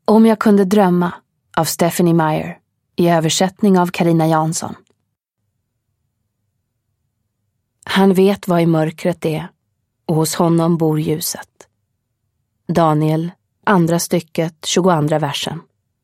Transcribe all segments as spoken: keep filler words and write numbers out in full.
Om jag kunde drömma av Stephenie Meyer i översättning av Carina Jansson. Han vet vad i mörkret är och hos honom bor ljuset. Daniel, andra stycket, tjugoandra versen.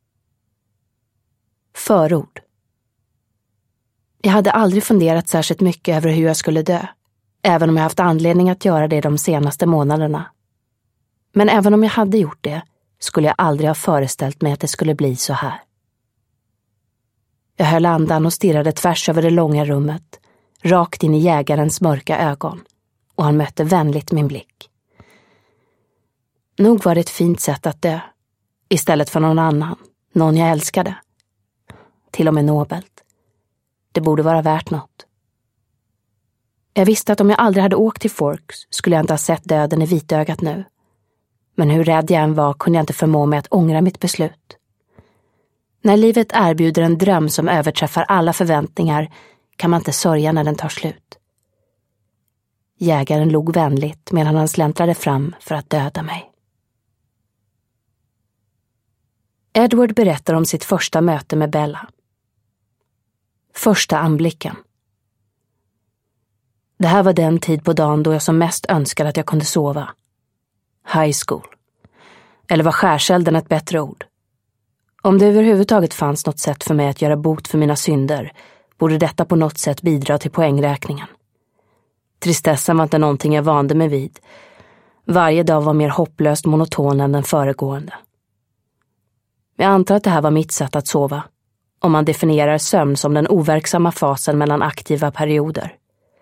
Förord. Jag hade aldrig funderat särskilt mycket över hur jag skulle dö, även om jag haft anledning att göra det de senaste månaderna. Men även om jag hade gjort det skulle jag aldrig ha föreställt mig att det skulle bli så här. Jag höll andan och stirrade tvärs över det långa rummet, rakt in i jägarens mörka ögon, och han mötte vänligt min blick. Nog var det ett fint sätt att dö, istället för någon annan, någon jag älskade. Till och med nobelt. Det borde vara värt något. Jag visste att om jag aldrig hade åkt till Forks skulle jag inte ha sett döden i vitögat nu. Men hur rädd jag än var kunde jag inte förmå mig att ångra mitt beslut. När livet erbjuder en dröm som överträffar alla förväntningar kan man inte sörja när den tar slut. Jägaren log vänligt medan han släntrade fram för att döda mig. Edward berättar om sitt första möte med Bella. Första anblicken. Det här var den tid på dagen då jag som mest önskade att jag kunde sova. High school. Eller var skärselden ett bättre ord? Om det överhuvudtaget fanns något sätt för mig att göra bot för mina synder, borde detta på något sätt bidra till poängräkningen. Tristessen var inte någonting jag vande mig vid. Varje dag var mer hopplöst monoton än den föregående. Jag antar att det här var mitt sätt att sova, om man definierar sömn som den overksamma fasen mellan aktiva perioder.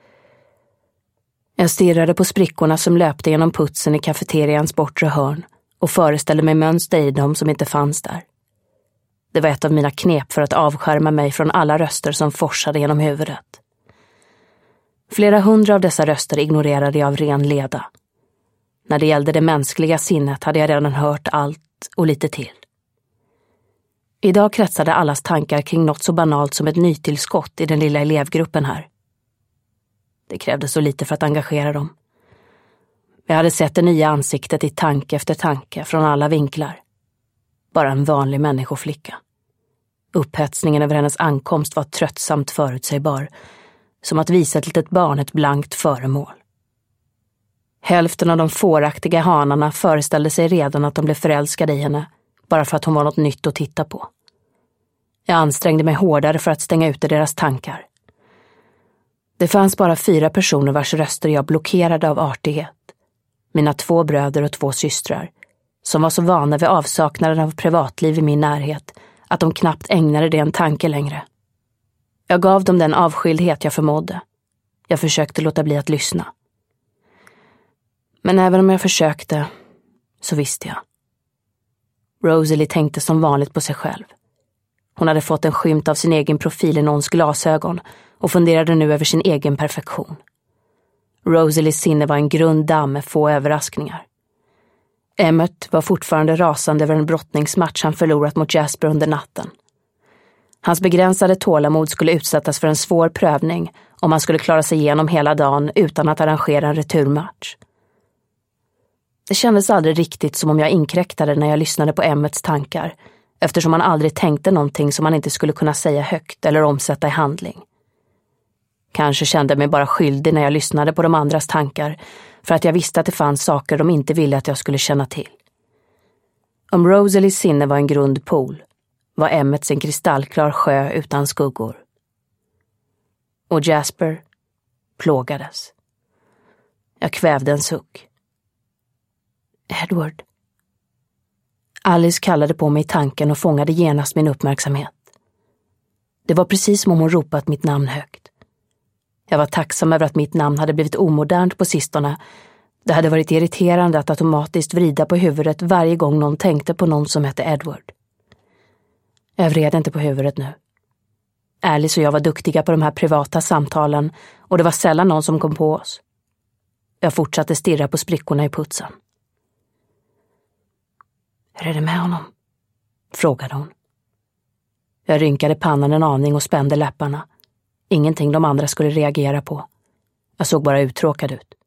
Jag stirrade på sprickorna som löpte genom putsen i kafeterians bortre hörn och föreställde mig mönster i dem som inte fanns där. Det var ett av mina knep för att avskärma mig från alla röster som forsade genom huvudet. Flera hundra av dessa röster ignorerade jag av ren leda. När det gällde det mänskliga sinnet hade jag redan hört allt och lite till. Idag kretsade allas tankar kring något så banalt som ett nytillskott i den lilla elevgruppen här. Det krävde så lite för att engagera dem. Jag hade sett det nya ansiktet i tanke efter tanke från alla vinklar. Bara en vanlig människoflicka. Upphetsningen över hennes ankomst var tröttsamt förutsägbar, som att visa ett litet barn ett blankt föremål. Hälften av de fåraktiga hanarna föreställde sig redan att de blev förälskade i henne, bara för att hon var något nytt att titta på. Jag ansträngde mig hårdare för att stänga ute deras tankar. Det fanns bara fyra personer vars röster jag blockerade av artighet. Mina två bröder och två systrar, som var så vana vid avsaknaden av privatliv i min närhet att de knappt ägnade det en tanke längre. Jag gav dem den avskildhet jag förmådde. Jag försökte låta bli att lyssna. Men även om jag försökte, så visste jag. Rosalie tänkte som vanligt på sig själv. Hon hade fått en skymt av sin egen profil i någons glasögon och funderade nu över sin egen perfektion. Rosalies sinne var en grund damm med få överraskningar. Emmett var fortfarande rasande över en brottningsmatch han förlorat mot Jasper under natten. Hans begränsade tålamod skulle utsättas för en svår prövning om han skulle klara sig igenom hela dagen utan att arrangera en returmatch. Det kändes aldrig riktigt som om jag inkräktade när jag lyssnade på Emmets tankar, eftersom han aldrig tänkte någonting som han inte skulle kunna säga högt eller omsätta i handling. Kanske kände jag mig bara skyldig när jag lyssnade på de andras tankar, för att jag visste att det fanns saker de inte ville att jag skulle känna till. Om Rosalies sinne var en grund pool, var Emmets en kristallklar sjö utan skuggor. Och Jasper plågades. Jag kvävde en suck. Edward. Alice kallade på mig i tanken och fångade genast min uppmärksamhet. Det var precis som om hon ropat mitt namn högt. Jag var tacksam över att mitt namn hade blivit omodernt på sistone. Det hade varit irriterande att automatiskt vrida på huvudet varje gång någon tänkte på någon som hette Edward. Jag vred inte på huvudet nu. Alice och jag var duktiga på de här privata samtalen och det var sällan någon som kom på oss. Jag fortsatte stirra på sprickorna i putsen. Hur är det med honom? Frågade hon. Jag rynkade pannan en aning och spände läpparna. Ingenting de andra skulle reagera på. Jag såg bara uttråkad ut.